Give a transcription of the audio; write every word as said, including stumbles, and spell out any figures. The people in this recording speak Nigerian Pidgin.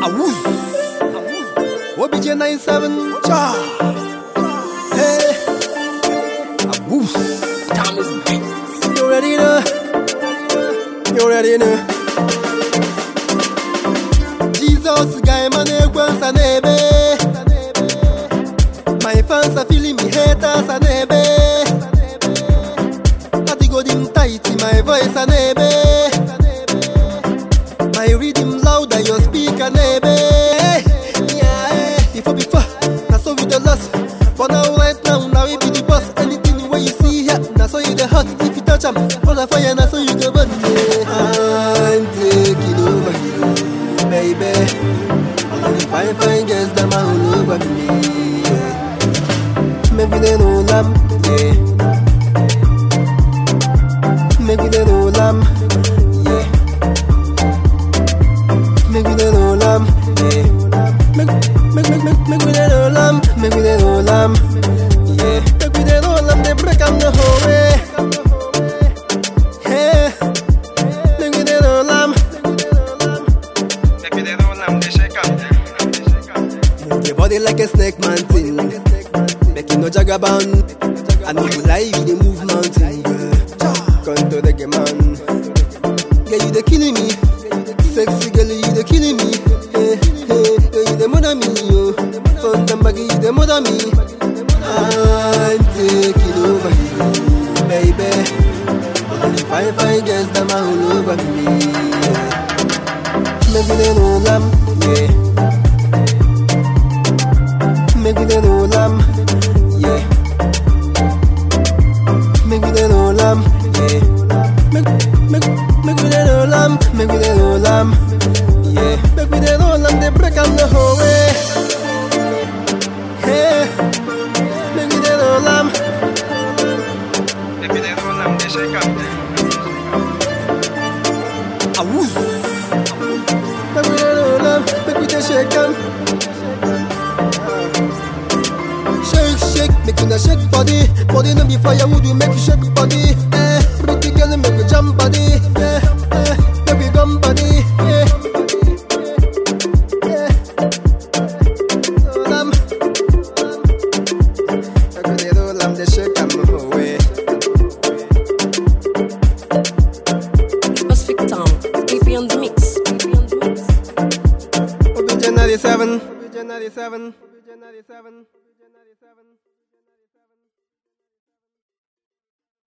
Awoo, O B J ninety-seven, cha. Hey, awoo. Thomas Beats. You ready now? You ready now? Jesus, guy, man, ekwensa nebe. My fans are feeling me, haters are nebe. Ati go dim tight, my voice a nebe. My rhythm louder, your speaker nebe. Yeah, before before, now so with the loss. But now right now, now we be the boss. Anything where you see here, now so you the hot. If you touch 'em, all the fire, now so you go burn. Yeah. I'm taking over you, baby. All the fine fine girls that all over me. Yeah. Maybe they know them, yeah. Maybe they know them, yeah. Maybe they know them, yeah. Maybe, maybe, maybe, maybe they know them, maybe they know them, yeah. Maybe they know them, they break 'em the whole way, yeah. Maybe they know them, Maybe they know them, they shake up. move your body like a snake man thing. Make you no jagaban. I know you lie, you the move mountain, girl. Come to the game, man. Yeah, you the killing me. Sexy girl, you the killing me. Hey, hey, yeah, you the mother me, yo. From the baggy, you the mother me. I'm taking over you, baby. All the fine, fine girls, them all over me. Yeah. Maybe they know them, yeah. Maybe they know them, yeah. Maybe they know them, yeah. Maybe, maybe, maybe they know them, maybe they know them, yeah. Maybe they know them, they break 'em the whole way, yeah. Maybe they know them, Maybe they know them, they shake up. awoo. Maybe they know them, maybe they shake 'em. Shake, shake, make you shake body. Body no be firewood, you make you shake body. Eh, pretty girl make you jump body. Eh, eh, make you gum body. Yeah, yeah. Roll 'em, make they roll 'em, they shake 'em away. Pacific Town, A P on the mix. O B J ninety-seven, O B J ninety-seven, O B J ninety-seven, O B J ninety-seven.